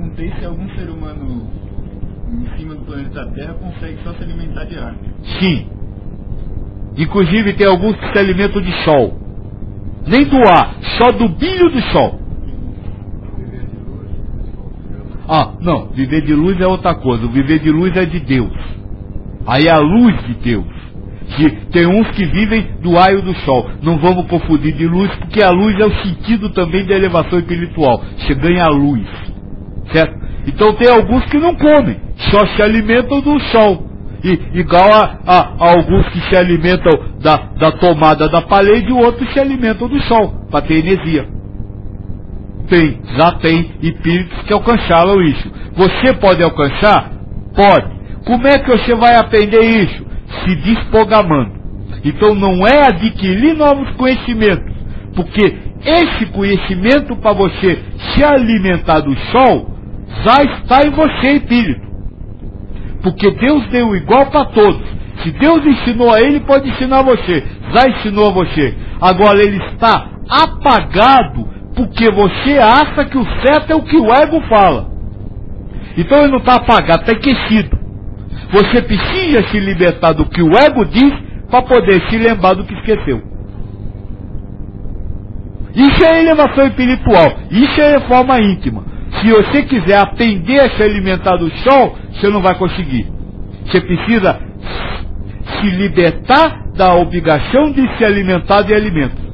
perguntei se algum ser humano em cima do planeta Terra consegue só se alimentar de ar. Sim. Inclusive tem alguns que se alimentam de sol. Nem do ar, só do brilho do sol. Ah, não, viver de luz é outra coisa. O viver de luz é de Deus. Aí é a luz de Deus. Que tem uns que vivem do raio do sol. Não vamos confundir de luz, porque a luz é o sentido também da elevação espiritual. Você ganha a luz. Certo? Então tem alguns que não comem, só se alimentam do sol. Igual a alguns que se alimentam da tomada da parede, e outros se alimentam do sol, para ter energia. Já tem espíritos que alcançaram isso. Você pode alcançar? Pode. Como é que você vai aprender isso? Se desprogramando. Então não é adquirir novos conhecimentos, porque esse conhecimento para você se alimentar do sol já está em você, espírito. Porque Deus deu igual para todos. Se Deus ensinou a ele, pode ensinar a você. Já ensinou a você. Agora ele está apagado porque você acha que o certo é o que o ego fala. Então ele não está apagado, está aquecido. Você precisa se libertar do que o ego diz para poder se lembrar do que esqueceu. Isso é elevação espiritual. Isso é reforma íntima. Se você quiser aprender a se alimentar do sol, você não vai conseguir. Você precisa se libertar da obrigação de se alimentar de alimentos.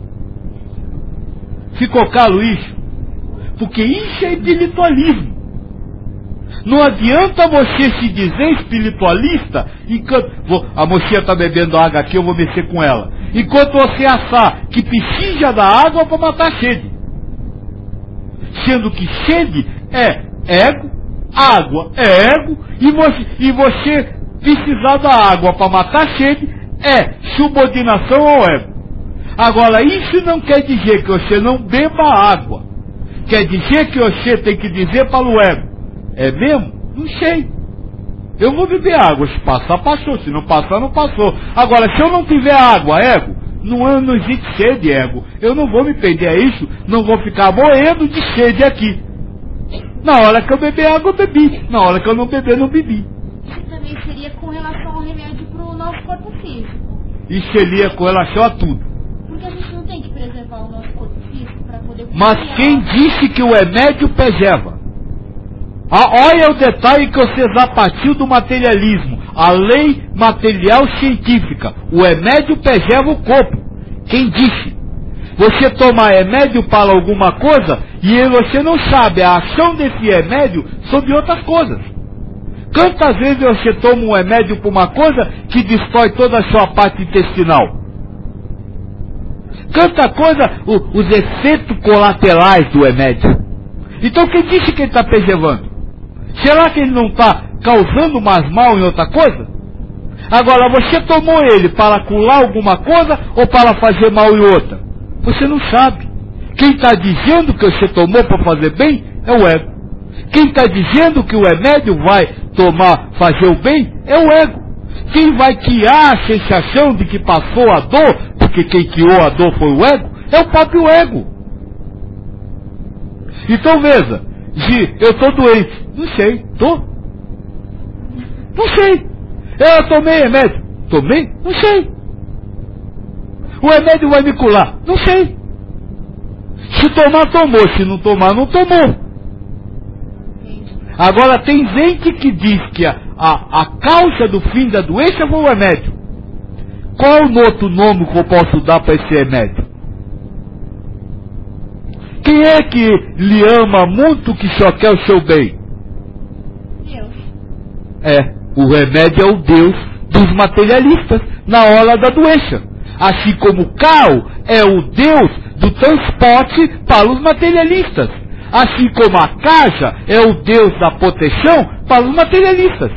Ficou claro isso? Porque isso é espiritualismo. Não adianta você se dizer espiritualista enquanto... A mocinha está bebendo água aqui, eu vou mexer com ela. Enquanto você achar que precisa da água para matar a sede. Sendo que sede é ego, água é ego, e você precisar da água para matar a sede é subordinação ao ego. Agora, isso não quer dizer que você não beba água. Quer dizer que você tem que dizer para o ego. É mesmo? Não sei. Eu vou beber água. Se passar, passou. Se não passar, não passou. Agora, se eu não tiver água, ego, não existe sede, ego. Eu não vou me perder a isso. Não vou ficar morrendo de sede aqui. Na hora que eu beber água, eu bebi. Na hora que eu não beber, não bebi. Isso também seria com relação ao remédio para o nosso corpo físico. Isso seria com relação a tudo. Porque a gente não tem que preservar o nosso corpo físico para poder... Mas quem disse que o remédio preserva? Olha o detalhe que você já partiu do materialismo. A lei material científica. O remédio preserva o corpo. Quem disse? Você toma remédio para alguma coisa e você não sabe a ação desse remédio sobre outras coisas. Quantas vezes você toma um remédio para uma coisa que destrói toda a sua parte intestinal? Quanta coisa, os efeitos colaterais do remédio. Então quem disse que ele está preservando? Será que ele não está causando mais mal em outra coisa? Agora, você tomou ele para curar alguma coisa ou para fazer mal em outra? Você não sabe. Quem está dizendo que você tomou para fazer bem é o ego. Quem está dizendo que o remédio vai fazer o bem é o ego. Quem vai criar a sensação de que passou a dor, porque quem criou a dor foi o ego, é o próprio ego. Então veja, eu estou doente. Não sei, não sei. Eu tomei remédio. Tomei? Não sei. O remédio vai me curar? Não sei. Se tomar, tomou. Se não tomar, não tomou. Agora tem gente que diz que a causa do fim da doença foi o remédio. Qual o outro nome que eu posso dar para esse remédio? Quem é que lhe ama muito que só quer o seu bem? Deus. O remédio é o Deus dos materialistas na hora da doença. Assim como o carro é o Deus do transporte para os materialistas. Assim como a casa é o Deus da proteção para os materialistas.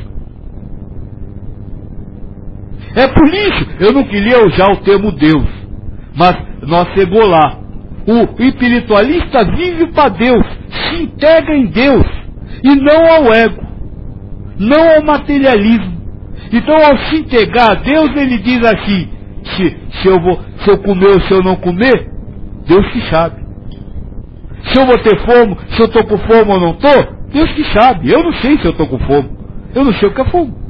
É por isso, eu não queria usar o termo Deus, mas nós chegou lá. O espiritualista vive para Deus, se integra em Deus, e não ao ego, não ao materialismo. Então, ao se integrar a Deus, ele diz assim, se eu comer ou se eu não comer, Deus que sabe. Se eu vou ter fome, se eu estou com fome ou não estou, Deus que sabe. Eu não sei se eu estou com fome. Eu não sei o que é fogo.